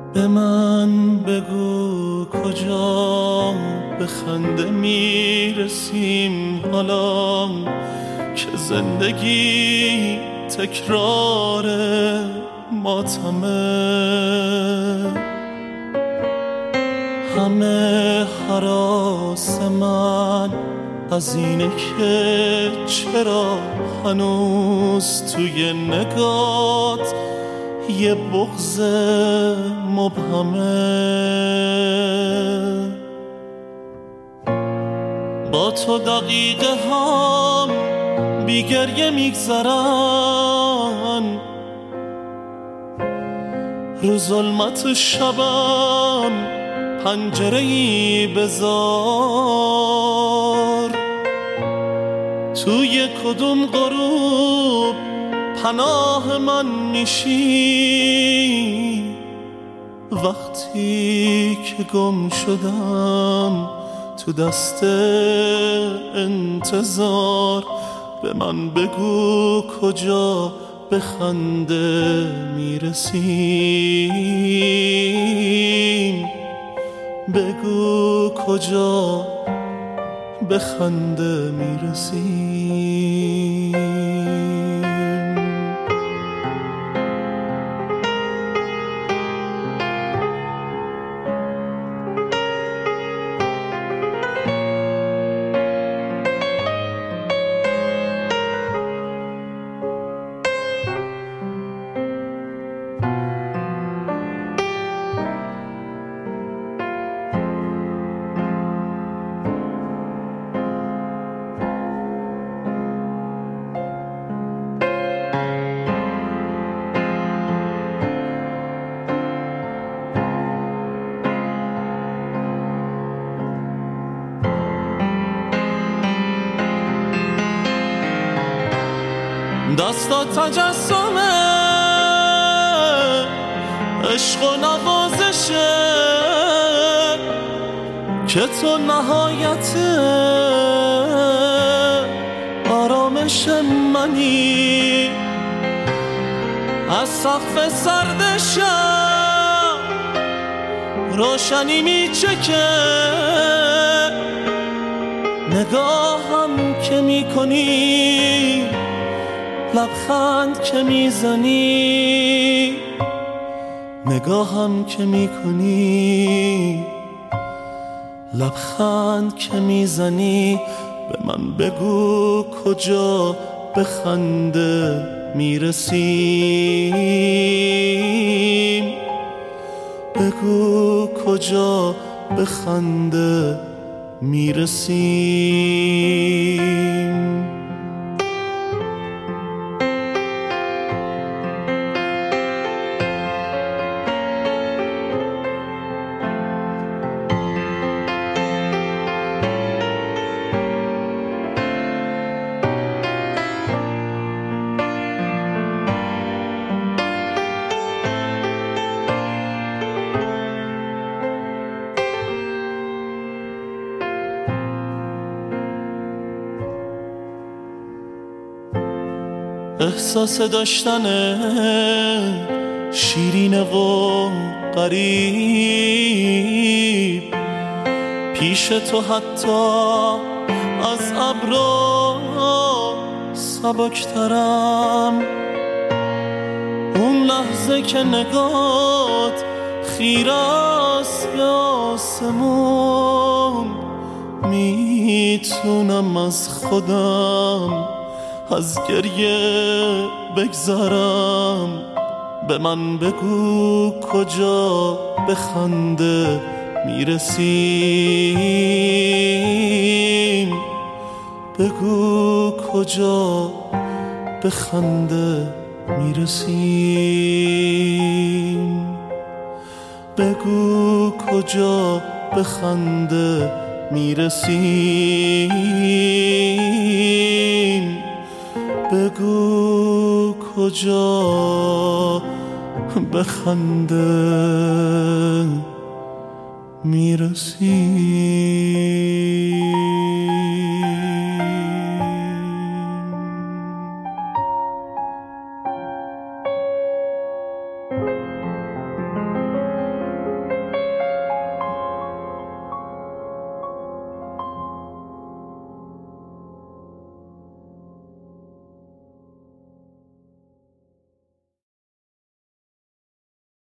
به من بگو کجا به خنده میرسیم حالا که زندگی تکرار ماتمه. همه هراس من از اینه که چرا هنوز توی نگات یه بغض مبهمه. با تو دقیقه هم بی گریه میگذرن، رو ظلمت شبم پنجره‌ای بذار. توی کدوم غروب پناه من میشی وقتی که گم شدم تو دست انتظار. به من بگو کجا به خنده میرسیم، بگو کجا به خنده میرسیم. دستا تجسمه عشق و نوازشه که تو نهایت آرامش منی. از سقف سردشم روشنی میچکه، نگاهم که میکنی لبخند که میزنی، نگاهم که میکنی لبخند که میزنی. به من بگو کجا به خنده میرسیم، بگو کجا به خنده میرسیم. احساس داشتن شیرینه و غریب پیش تو حتی از ابرو سبکترم. اون لحظه که نگات خیره است به آسمون میتونم از خودم از گریه بگذرم. به من بگو کجا به خنده میرسیم، بگو کجا به خنده میرسیم، بگو کجا به خنده میرسیم، بگو کجا به خنده میرسیم.